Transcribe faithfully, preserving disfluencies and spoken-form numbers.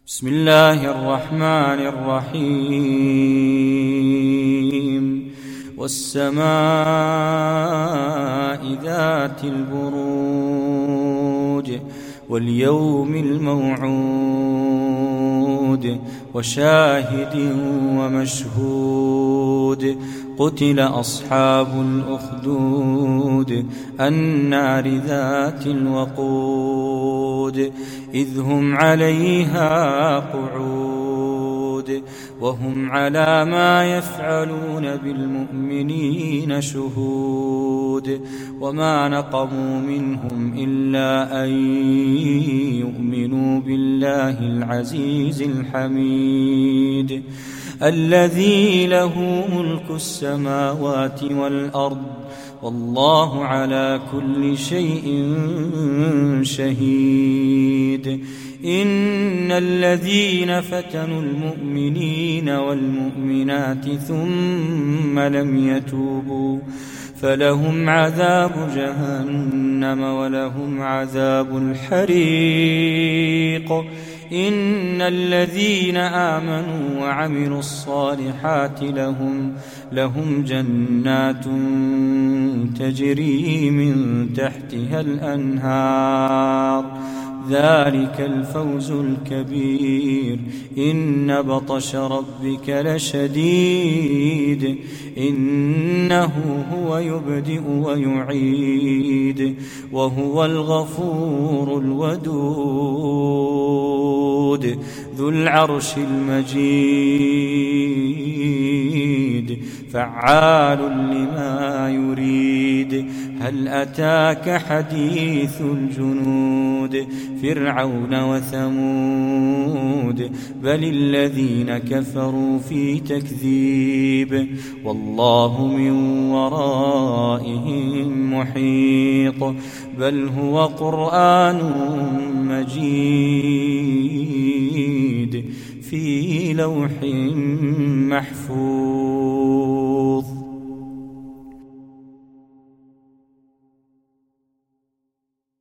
بسم الله الرحمن الرحيم والسماء ذات البروج واليوم الموعود وشاهد ومشهود قتل أصحاب الأخدود النار ذات الوقود إذ هم عليها قعود وهم على ما يفعلون بالمؤمنين شهود وما نقموا منهم إلا أن يؤمنوا بالله العزيز الحميد الذي له ملك السماوات والأرض والله على كل شيء شهيد إن الذين فتنوا المؤمنين والمؤمنات ثم لم يتوبوا فلهم عذاب جهنم ولهم عذاب الحريق إن الذين آمنوا وعملوا الصالحات لهم لهم جنات تجري من تحتها الأنهار ذلك الفوز الكبير إن بطش ربك لشديد إنه هو يبدئ ويعيد وهو الغفور الودود ذو العرش المجيد فعال لما يريد هل أتاك حديث الجنود فرعون وثمود بل الذين كفروا في تكذيب والله من ورائهم محيط بل هو قرآن مجيد في لوح محفوظ.